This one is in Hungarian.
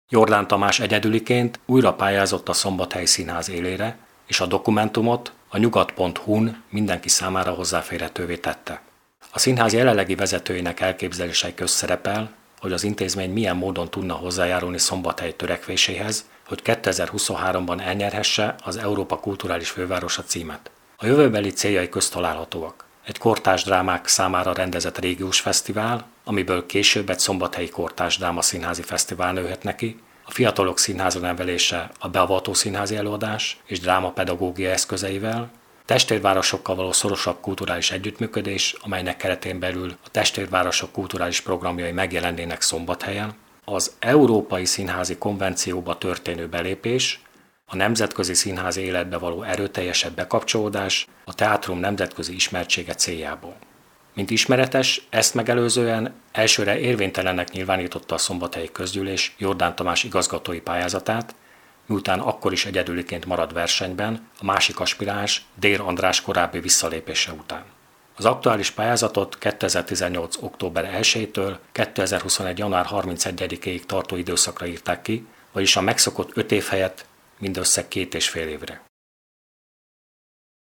Jordán Tamás egyedüliként újra pályázott a Szombathelyi Színház élére, és a dokumentumot a nyugat.hu-n mindenki számára hozzáférhetővé tette. A színház jelenlegi vezetőinek elképzelései közt szerepel, hogy az intézmény milyen módon tudna hozzájárulni Szombathely törekvéséhez, hogy 2023-ban elnyerhesse az Európa Kulturális Fővárosa címet. A jövőbeli céljai közt találhatóak. Egy kortárs drámák számára rendezett régiós fesztivál, amiből később egy szombathelyi kortárs drámaszínházi fesztivál nőhet neki, a fiatalok színházra nevelése a beavató színházi előadás és drámapedagógia eszközeivel, testvérvárosokkal való szorosabb kulturális együttműködés, amelynek keretén belül a testvérvárosok kulturális programjai megjelennének Szombathelyen, az Európai Színházi Konvencióba történő belépés, a nemzetközi színházi életbe való erőteljesebb bekapcsolódás a teátrum nemzetközi ismertsége céljából. Mint ismeretes, ezt megelőzően elsőre érvénytelennek nyilvánította a szombathelyi közgyűlés Jordán Tamás igazgatói pályázatát, miután akkor is egyedüliként maradt versenyben a másik aspiráns Dér András korábbi visszalépése után. Az aktuális pályázatot 2018. október 1-től 2021. január 31-ig tartó időszakra írták ki, vagyis a megszokott 5 év helyett mindössze 2,5 évre.